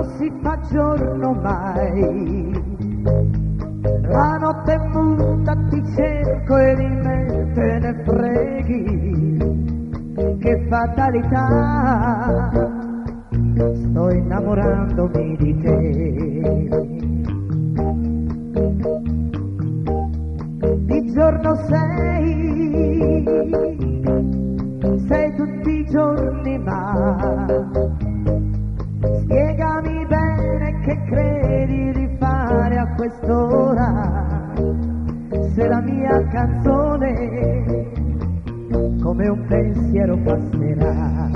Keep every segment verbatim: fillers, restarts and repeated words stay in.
si fa giorno mai. La notte è muta, ti cerco e di me te ne freghi. Che fatalità, sto innamorandomi di te. Di giorno sei, sei tutti i giorni, ma spiegami bene che credi di fare a quest'ora, se la mia canzone come un pensiero passerà.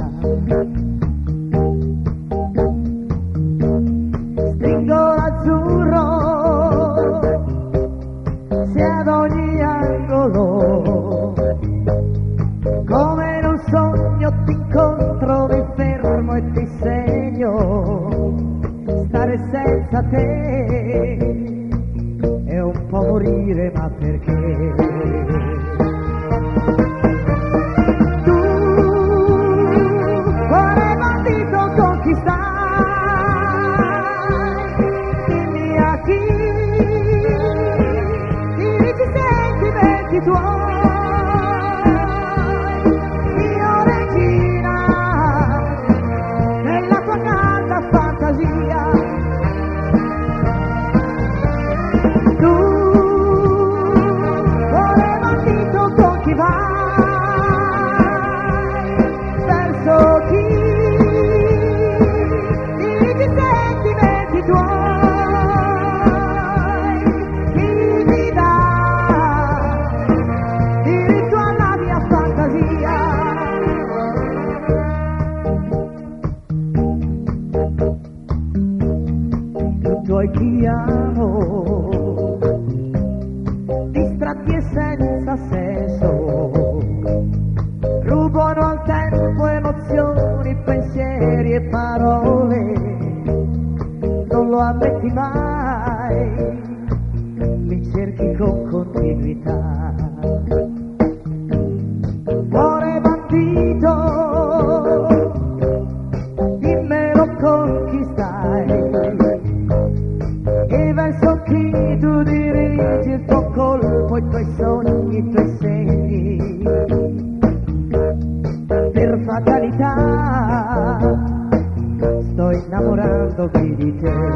Stringo l'azzurro se ad ogni angolo, come in un sogno ti incontro, mi fermo e ti segno. Stare senza te è un po' morire, ma perché? Tu, quale bandito conquistai? Dimmi a chi dirigi i sentimenti tuoi. Io regina nella tua calda fantasia. Tu, cuore bandito, con chi vai? Verso chi dirigi i sentimenti tuoi? Chi mi dà diritto alla mia fantasia? Tuoi ti amo, distratti e senza senso, rubano al tempo emozioni, pensieri e parole. Non lo ammetti mai, mi cerchi con continuità. Cuore bandito, dimmelo con chi stai, e verso chi tu dirigi il tuo colpo, i tuoi sogni, i tuoi segni. Per fatalità sto innamorandomi di te.